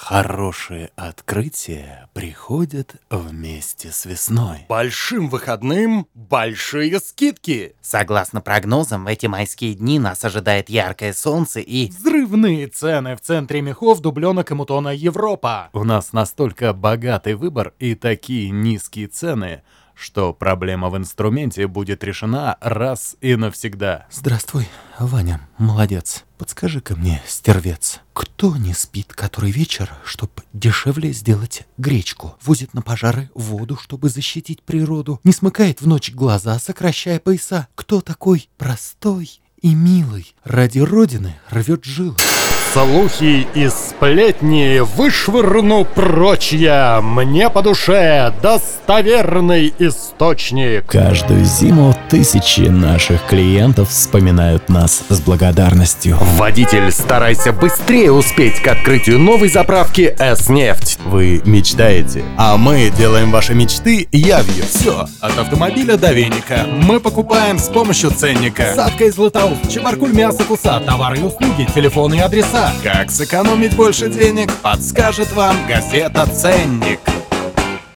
Хорошие открытия приходят вместе с весной. Большим выходным большие скидки. Согласно прогнозам, в эти майские дни нас ожидает яркое солнце и... Взрывные цены в центре мехов, дубленок и мутона Европа. У нас настолько богатый выбор и такие низкие цены, что проблема в инструменте будет решена раз и навсегда. Здравствуй, Ваня, молодец. Подскажи-ка мне, стервец, кто не спит который вечер, чтоб дешевле сделать гречку? Возит на пожары воду, чтобы защитить природу. Не смыкает в ночь глаза, сокращая пояса. Кто такой простой и милый? Ради родины рвет жилы. Слухи и сплетни вышвырну прочь я. Мне по душе достоверный источник. Каждую зиму тысячи наших клиентов вспоминают нас с благодарностью. Водитель, старайся быстрее успеть к открытию новой заправки С-нефть. Вы мечтаете, а мы делаем ваши мечты явью. Все, от автомобиля до веника. Мы покупаем с помощью ценника. Садка из Златоуст, Чебаркуль, мясо, куса, товары и услуги, телефоны и адреса. Как сэкономить больше денег, подскажет вам газета «Ценник».